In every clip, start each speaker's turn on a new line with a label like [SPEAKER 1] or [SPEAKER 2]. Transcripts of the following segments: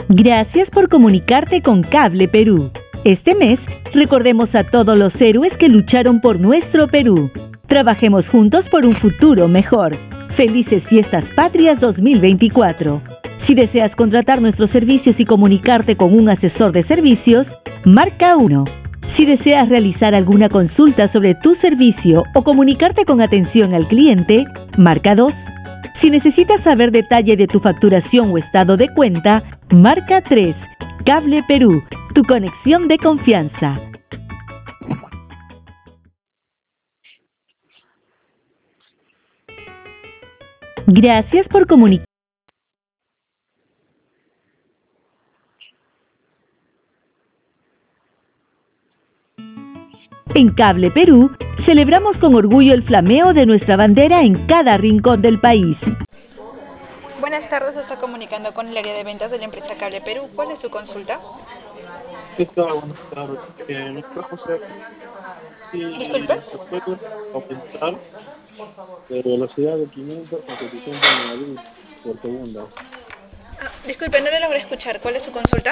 [SPEAKER 1] Gracias por comunicarte con Cable Perú. Este mes, recordemos a todos los héroes que lucharon por nuestro Perú. Trabajemos juntos por un futuro mejor. Felices Fiestas Patrias 2024. Si deseas contratar nuestros servicios y comunicarte con un asesor de servicios, marca 1. Si deseas realizar alguna consulta sobre tu servicio o comunicarte con atención al cliente, marca 2. Si necesitas saber detalle de tu facturación o estado de cuenta, marca 3. Cable Perú, tu conexión de confianza. Gracias por comunicar. En Cable Perú, celebramos con orgullo el flameo de nuestra bandera en cada rincón del país.
[SPEAKER 2] Buenas tardes, se está comunicando con el área de ventas de la empresa Cable Perú. ¿Cuál es su consulta?
[SPEAKER 3] ¿Qué tal? Buenas tardes. Mi trabajo sea
[SPEAKER 2] Disculpe.
[SPEAKER 3] si se puede aumentar de velocidad de 500 a 700 megabits por segundo.
[SPEAKER 2] Disculpe, no le logré escuchar. ¿Cuál es su consulta?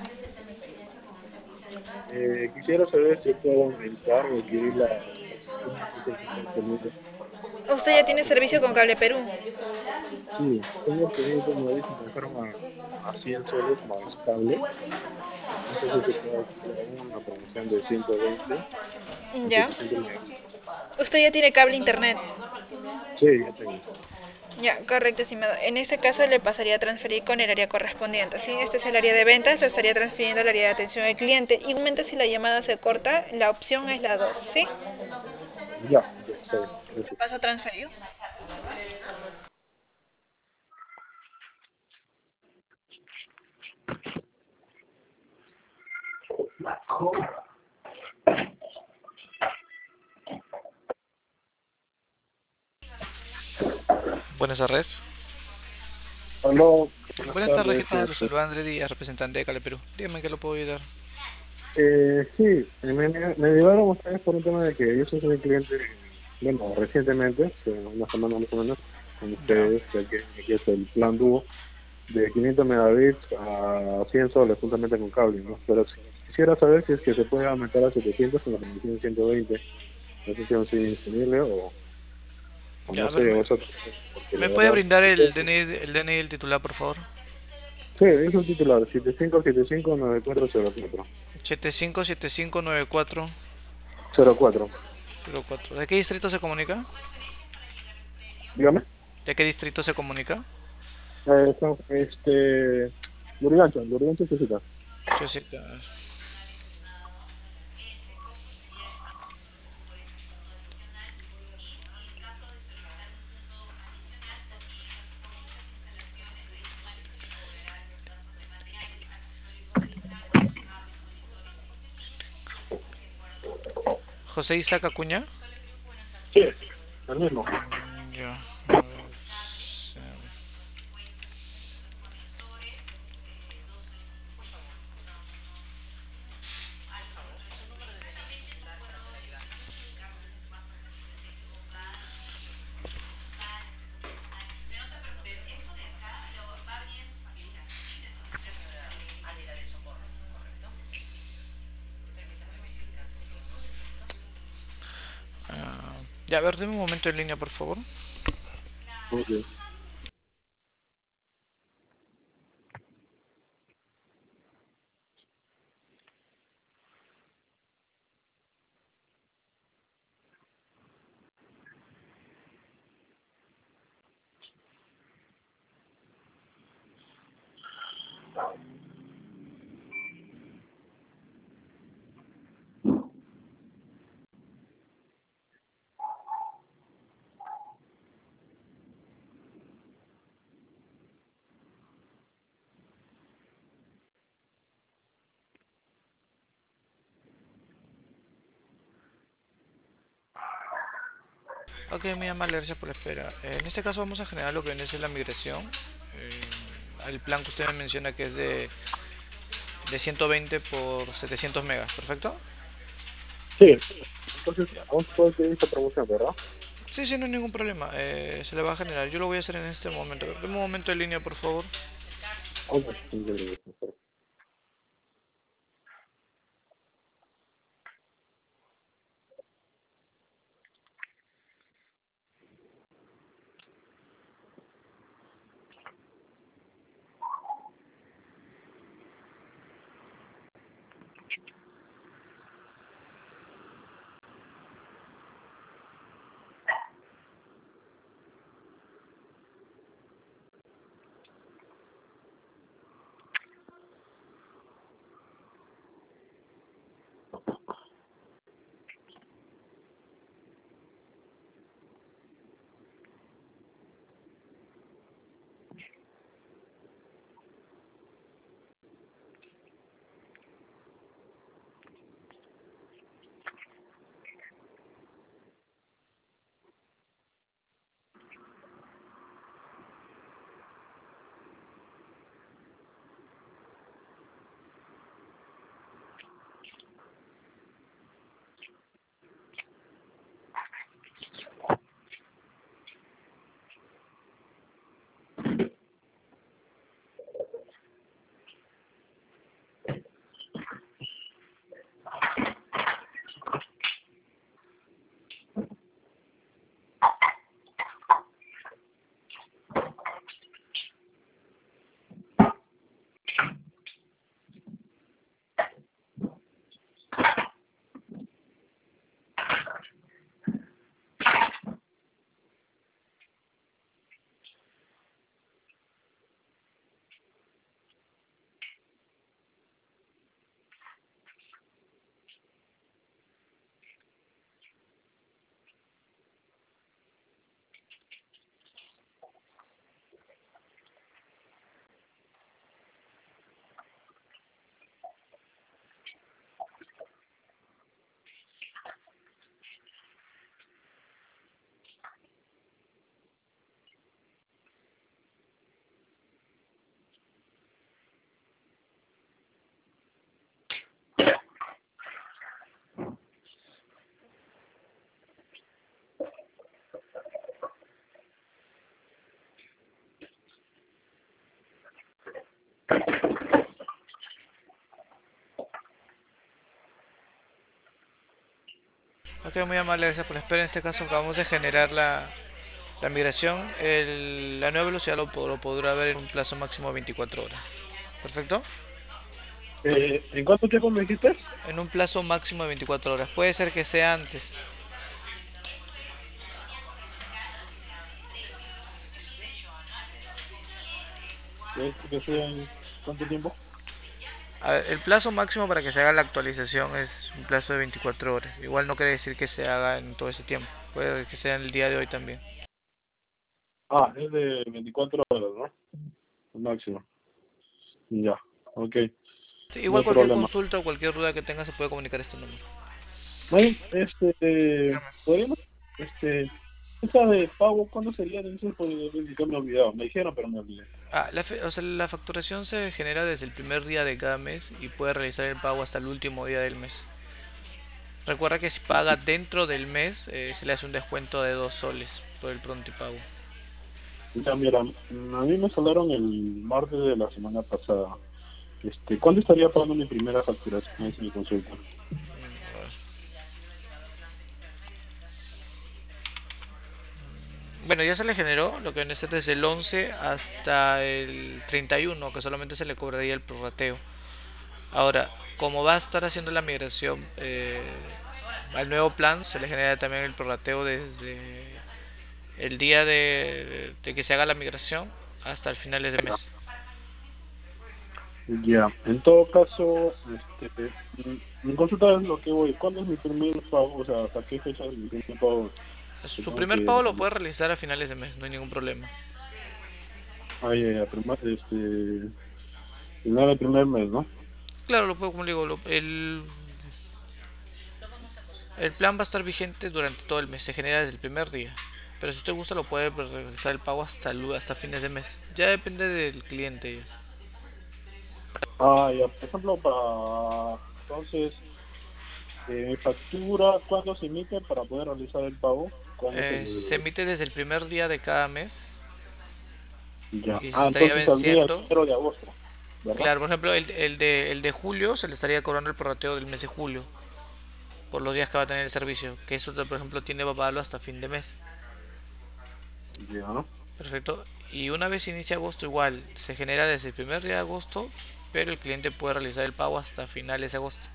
[SPEAKER 3] Quisiera saber si puedo aumentar o adquirir la licencia disponible.
[SPEAKER 2] Usted ya tiene servicio con Cable Perú.
[SPEAKER 3] Sí, tengo 500 megabits y me bajaron a 100 soles más cable. No sé si se puede hacer aún una promoción de 120 a
[SPEAKER 2] Ya.
[SPEAKER 3] 700 megabits.
[SPEAKER 2] Usted ya tiene cable internet.
[SPEAKER 3] Sí, ya tengo.
[SPEAKER 2] Ya, correcto, estimado. En este caso le pasaría a transferir con el área correspondiente. Sí, este es el área de ventas, lo estaría transfiriendo al área de atención al cliente. Igualmente, si la llamada se corta, la opción es la 2, ¿sí?
[SPEAKER 3] Ya, está bien.
[SPEAKER 2] Le
[SPEAKER 3] Gracias.
[SPEAKER 2] paso a transferir.
[SPEAKER 4] Buenas tardes.
[SPEAKER 3] Aló, buenas
[SPEAKER 4] Buenas tardes, ¿qué
[SPEAKER 3] tardes.
[SPEAKER 4] tal? Los saluda André Díaz, representante de Cale Perú. Dígame que lo puedo ayudar.
[SPEAKER 3] Sí, me llevaron ustedes por un tema de que yo soy un cliente, bueno, recientemente, hace una semana más o menos, con
[SPEAKER 4] Ya.
[SPEAKER 3] ustedes, ya que aquí es el plan dúo de 500 megabits a 100 soles, juntamente con cable, ¿no? Pero quisiera saber si es que se puede aumentar a 700 con la promoción de 120. No sé si aún sigue disponible o
[SPEAKER 4] Ya,
[SPEAKER 3] no
[SPEAKER 4] a ver,
[SPEAKER 3] sé, o es otra cosa, porque
[SPEAKER 4] ¿me
[SPEAKER 3] la
[SPEAKER 4] puede
[SPEAKER 3] verdad...
[SPEAKER 4] brindar el DNI del titular, por favor?
[SPEAKER 3] Sí, es un titular, 75759404.
[SPEAKER 4] 75759404.
[SPEAKER 3] 04.
[SPEAKER 4] ¿De qué distrito se comunica?
[SPEAKER 3] Dígame.
[SPEAKER 4] ¿De qué distrito se comunica?
[SPEAKER 3] Lurigancho, Chusita.
[SPEAKER 4] Chocita. José Isaac Acuña.
[SPEAKER 3] Sí, el mismo.
[SPEAKER 4] Ya. Ya, a ver, deme un momento en línea, por favor.
[SPEAKER 3] Ok.
[SPEAKER 4] Ok, muy amable, gracias por la espera. En este caso vamos a generar lo que viene a ser la migración. El plan que usted me menciona que es de 120 por 700 megas, ¿perfecto?
[SPEAKER 3] Sí, entonces aún se puede pedir esta promoción, ¿verdad?
[SPEAKER 4] Sí, sí, no hay ningún problema. Se le va a generar. Yo lo voy a hacer en este momento. Deme un momento de línea, por favor.
[SPEAKER 3] Ok, increíble.
[SPEAKER 4] Ok, muy amable, gracias por la espera. En este caso acabamos de generar la migración. La nueva velocidad lo podrá ver en un plazo máximo de 24 horas. ¿Perfecto?
[SPEAKER 3] ¿En cuánto tiempo me dijiste?
[SPEAKER 4] En un plazo máximo de 24 horas. Puede ser que sea antes.
[SPEAKER 3] ¿Esto que sea en cuánto tiempo?
[SPEAKER 4] A ver, el plazo máximo para que se haga la actualización es un plazo de 24 horas. Igual no quiere decir que se haga en todo ese tiempo. Puede que sea en el día de hoy también.
[SPEAKER 3] Ah, es de 24 horas, ¿no? Máximo. Ya, ok,
[SPEAKER 4] Sí,
[SPEAKER 3] no
[SPEAKER 4] igual
[SPEAKER 3] hay
[SPEAKER 4] cualquier
[SPEAKER 3] problema.
[SPEAKER 4] consulta o cualquier duda que tenga se puede comunicar a este número.
[SPEAKER 3] May,
[SPEAKER 4] Dígame.
[SPEAKER 3] podríamos, esa de pago, ¿cuándo sería? Entonces, porque yo me he olvidado. Me dijeron, pero me olvidé.
[SPEAKER 4] O sea, la facturación se genera desde el primer día de cada mes y puede realizar el pago hasta el último día del mes. Recuerda que si paga dentro del mes, se le hace un descuento de 2 soles por el pronto y pago.
[SPEAKER 3] Ya, mira, a mí me salaron el martes de la semana pasada. ¿Cuándo estaría pagando mi primera facturación? Esa es mi consulta.
[SPEAKER 4] Bueno, ya se le generó lo que viene a ser desde el 11 hasta el 31, que solamente se le cobraría el prorrateo. Ahora, como va a estar haciendo la migración al nuevo plan, se le genera también el prorrateo desde el día de que se haga la migración hasta el finales de mes.
[SPEAKER 3] Ya, en todo caso, mi consulta es lo que voy. ¿Cuándo es mi primer pago? O sea, ¿hasta qué fecha es mi primer pago que
[SPEAKER 4] Su
[SPEAKER 3] tengo
[SPEAKER 4] primer
[SPEAKER 3] que
[SPEAKER 4] pago lo
[SPEAKER 3] dejar?
[SPEAKER 4] puede realizar a finales de mes, no hay ningún problema.
[SPEAKER 3] Ah, ya, ya, final del primer mes, ¿no?
[SPEAKER 4] Claro, lo puedo, como le digo, el plan va a estar vigente durante todo el mes, se genera desde el primer día. Pero si usted gusta lo puede realizar el pago hasta fines de mes. Ya depende del cliente.
[SPEAKER 3] Ah, ya, por ejemplo, entonces, mi factura, ¿cuándo se emite para poder realizar el pago? ¿Cuándo es
[SPEAKER 4] Se emite desde el primer día de cada mes
[SPEAKER 3] Ya.
[SPEAKER 4] Y se
[SPEAKER 3] Ah,
[SPEAKER 4] estaría
[SPEAKER 3] entonces saldría el
[SPEAKER 4] venciendo.
[SPEAKER 3] 1 de agosto, ¿verdad?
[SPEAKER 4] Claro, por ejemplo, el de julio se le estaría cobrando el prorrateo del mes de julio por los días que va a tener el servicio, que eso, por ejemplo, tiene para pagarlo hasta fin de mes.
[SPEAKER 3] Ya.
[SPEAKER 4] Perfecto. Y una vez inicia agosto, igual se genera desde el primer día de agosto, pero el cliente puede realizar el pago hasta finales de agosto.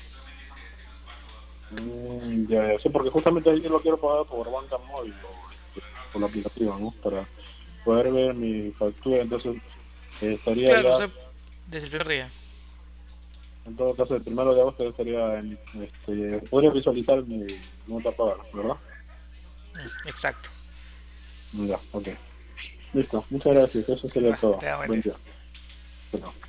[SPEAKER 3] Ya, ya. Sí, porque justamente yo lo quiero pagar por banca móvil o por la aplicación, ¿no? Para poder ver mi factura, entonces estaría
[SPEAKER 4] Claro, o
[SPEAKER 3] ya,
[SPEAKER 4] sea, desde el primer día.
[SPEAKER 3] en todo caso, el 1 de agosto ya estaría, podría visualizar mi nota pagar, ¿verdad?
[SPEAKER 4] Exacto.
[SPEAKER 3] Ya, ok. Listo, muchas gracias, eso sería
[SPEAKER 4] Va,
[SPEAKER 3] todo.
[SPEAKER 4] te da buen
[SPEAKER 3] Buen
[SPEAKER 4] día.
[SPEAKER 3] día. Chao.